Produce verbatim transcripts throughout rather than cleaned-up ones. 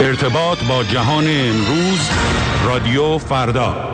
ارتباط با جهان امروز، رادیو فردا.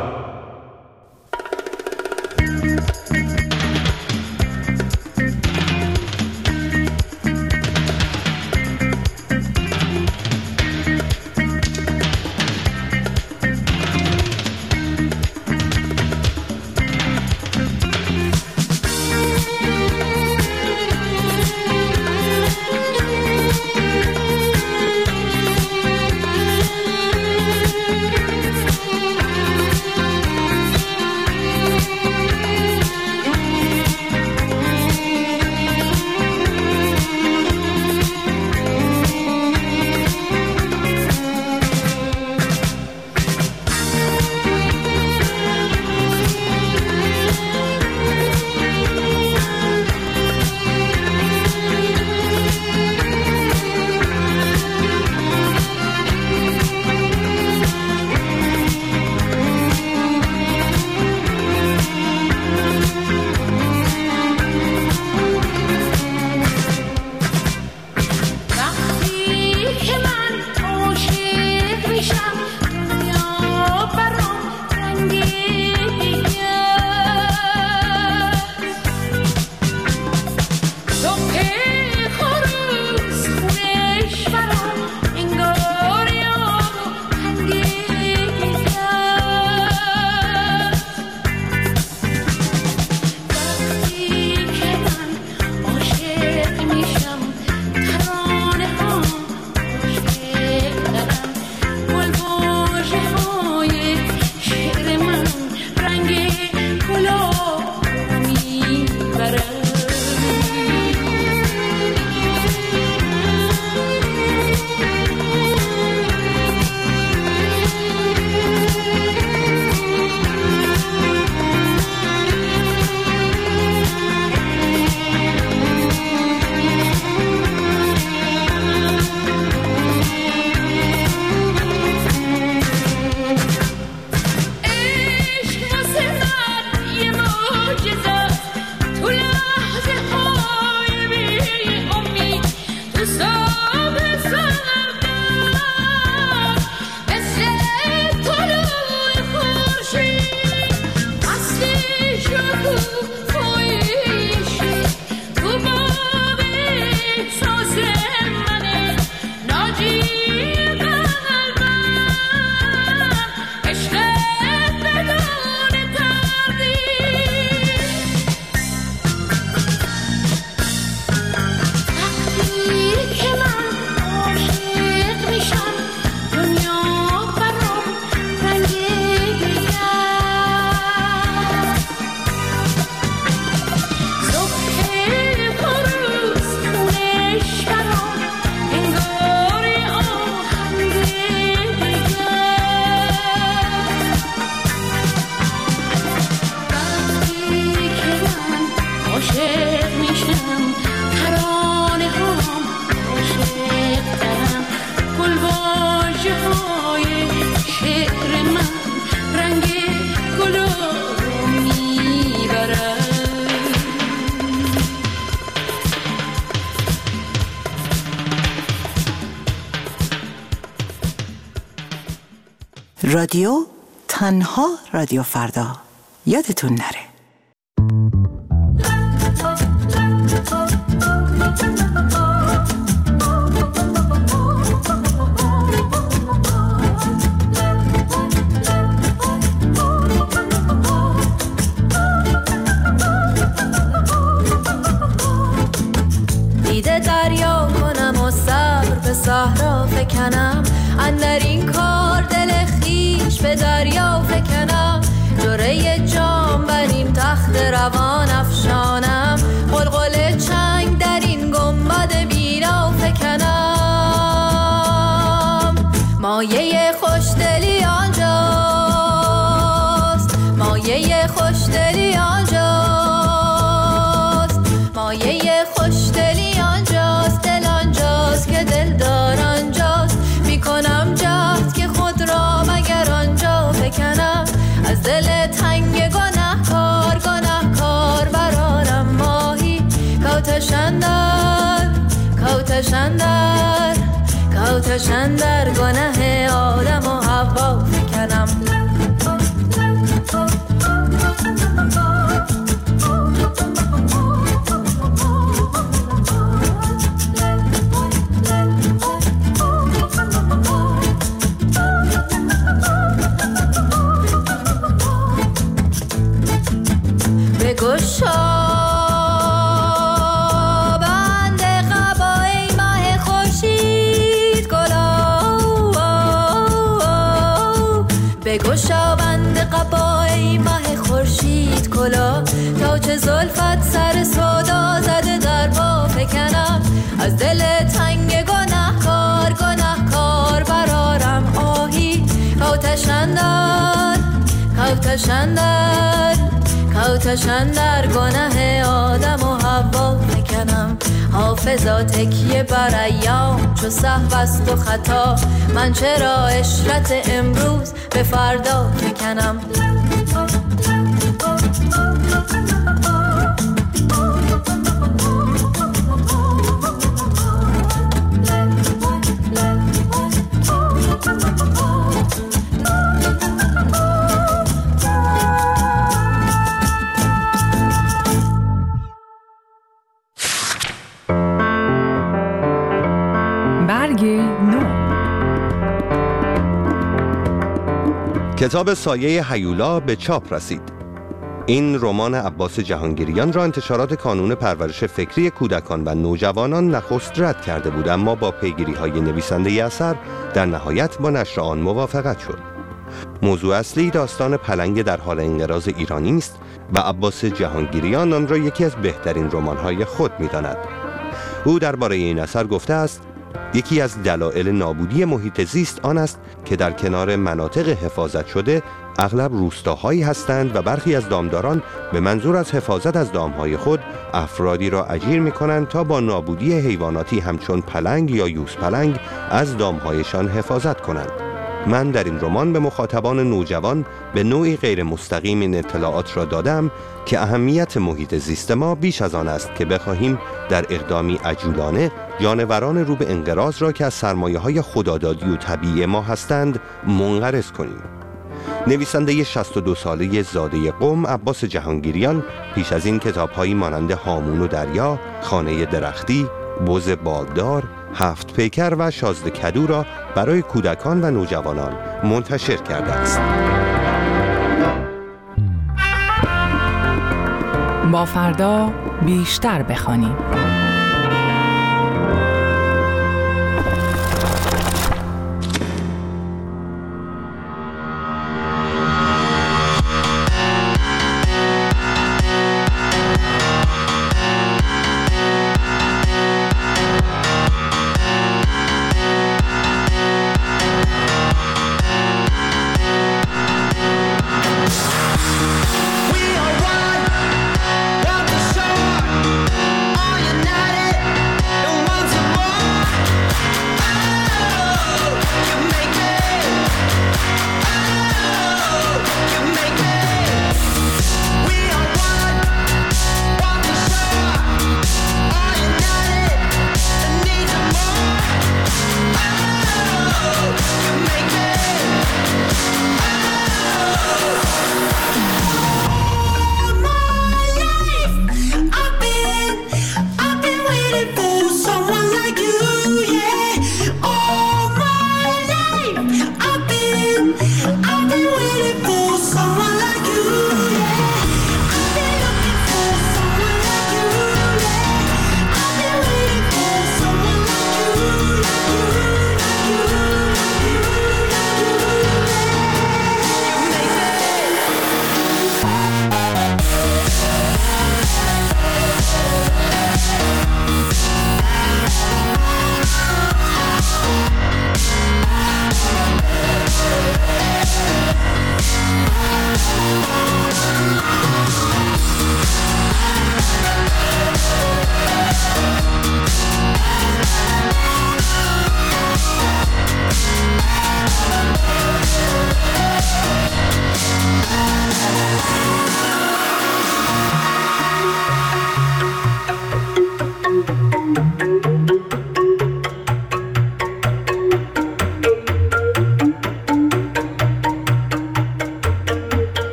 رادیو تنها رادیو فردا، یادتون نره. دیده دریا کنم و صبر به صحرا فکنم، اندر این کار دل خیش به دریا فکنم، جوره جام بر این تخت روان افشانم، قلقل چنگ در این گنبد بینا فکنم. مایه خوشدلی آنجاست، مایه خوشدلی آنجاست، مایه خوشدلی آنجاست، دل آنجاست که دل دار آنجاست، میکنم جهد که خود را مگر آنجا فکنم، از دل تنگ گناه کار گناه کار برارم ماهی، کوتشندر کوتشندر کوتشندر کاتشن در گناه آدم و حوا فکنم. بگشا بگشا بند قبای ماه خورشید کلا، تا چه زلفت سر سودا زده در پا فکنم. از دل تنگ گناهکار گناهکار برارم آهی، کاتشن در کاتشن در کاتشن در گناه آدم و حوا فکنم. حافظا تکیه بر ایام چو سهو است و خطا، من چرا عشرت امروز به فردا فکنم. کتاب سایه هیولا به چاپ رسید. این رمان عباس جهانگیریان را انتشارات کانون پرورش فکری کودکان و نوجوانان نخست رد کرده بود، اما با پیگیری‌های نویسنده اثر در نهایت با نشر آن موافقت شد. موضوع اصلی داستان پلنگ در حال انقراض ایرانی است و عباس جهانگیریان آن را یکی از بهترین رمان‌های خود می‌داند. او درباره این اثر گفته است: یکی از دلایل نابودی محیط زیست آن است که در کنار مناطق حفاظت شده اغلب روستاهایی هستند و برخی از دامداران به منظور از حفاظت از دامهای خود افرادی را اجیر می کنند تا با نابودی حیواناتی همچون پلنگ یا یوزپلنگ از دامهایشان حفاظت کنند. من در این رمان به مخاطبان نوجوان به نوعی غیر مستقیم این اطلاعات را دادم که اهمیت محیط زیست ما بیش از آن است که بخواهیم در اقدامی عجولانه جانوران رو به انقراض را که از سرمایه‌های خدادادی و طبیعی ما هستند منقرض کنیم. نویسنده شصت و دو ساله زاده قم عباس جهانگیریان پیش از این کتاب‌هایی مانند هامون و دریا، خانه درختی، بز باغدار، هفت پیکر و شازده کدو را برای کودکان و نوجوانان منتشر کرده است. با فردا بیشتر بخوانیم. We are one, one to shore. All united.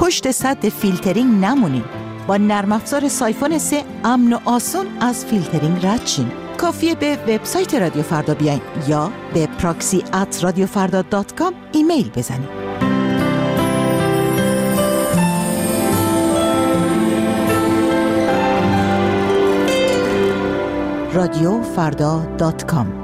پشت سد فیلترینگ نمونین. با نرم افزار سایفون سه امن و آسون از فیلترینگ رد شین. کافیه به وبسایت رادیو فردا بیاین یا به پراکسی ات رادیو فردا دات کام ایمیل بزنید. رادیو فردا دات کام.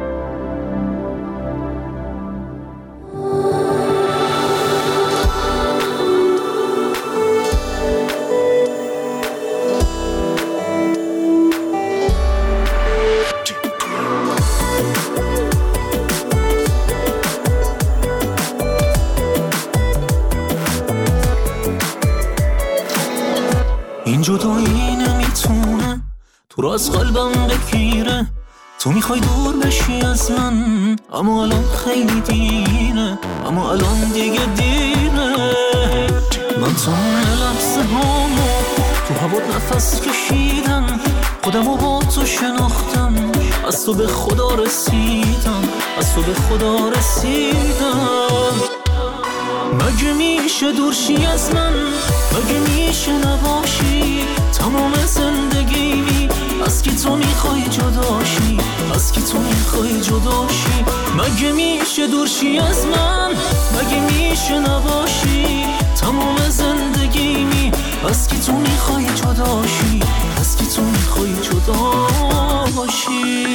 این جدایی نمیتونه تو رو از قلبم بگیره. تو میخوای دور بشی از من، اما الان خیلی دیره، اما الان دیگه دیره. من تمام لحظه هامو تو هوات نفس کشیدم، خودمو با تو شناختم، از تو به خدا رسیدم، از تو به خدا رسیدم. مگه میشه دورشی از من، مگه میشه نباشی تمام زندگیمی؟ از کی تو میخوای جداشی، از کی تو میخوای جداشی؟ مگه میشه دورشی از من، مگه میشه نباشی تمام زندگیمی؟ از کی تو میخوای جداشی، از کی تو میخوای جداشی؟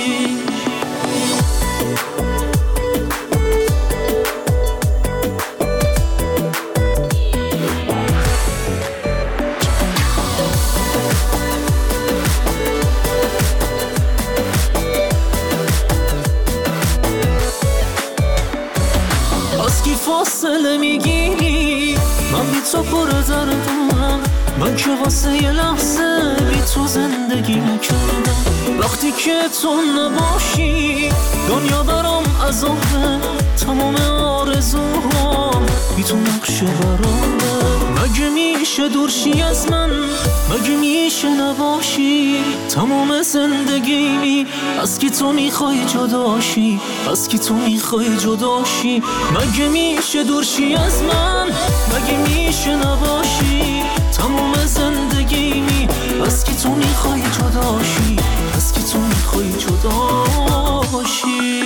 فاصله میگیری، من بی تو پر دردم، من که واسه یه لحظه بی تو زندگی نکردم. وقتی که تو نباشی دنیا برام عذابه، تمام آرزوهام بی تو نقشه برامه. مگه میشه دورشی از من، مگه میشه نباشی تمام زندگیمی؟ از کی تو میخوای جداشی، از کی تو میخوای جداشی؟ مگه میشه دورشی از من، مگه میشه نباشی تمام زندگیمی؟ از کی تو میخوای جداشی، از کی تو میخوای جداشی؟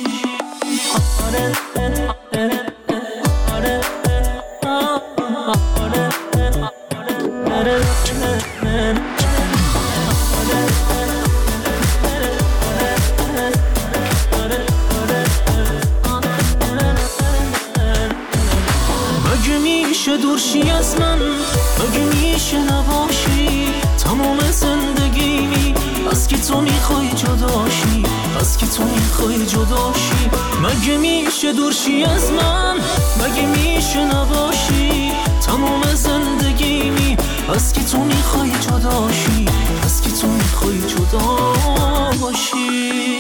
دورشی از من، مگه میشه نباشی تمام زندگیمی؟ از کی تو میخوای جداشی، از کی تو میخوای جداشی؟ مگه میشه دورشی از من، مگه میشه نباشی تمام زندگیمی؟ از کی تو میخوای جداشی، از کی تو میخوای جداشی؟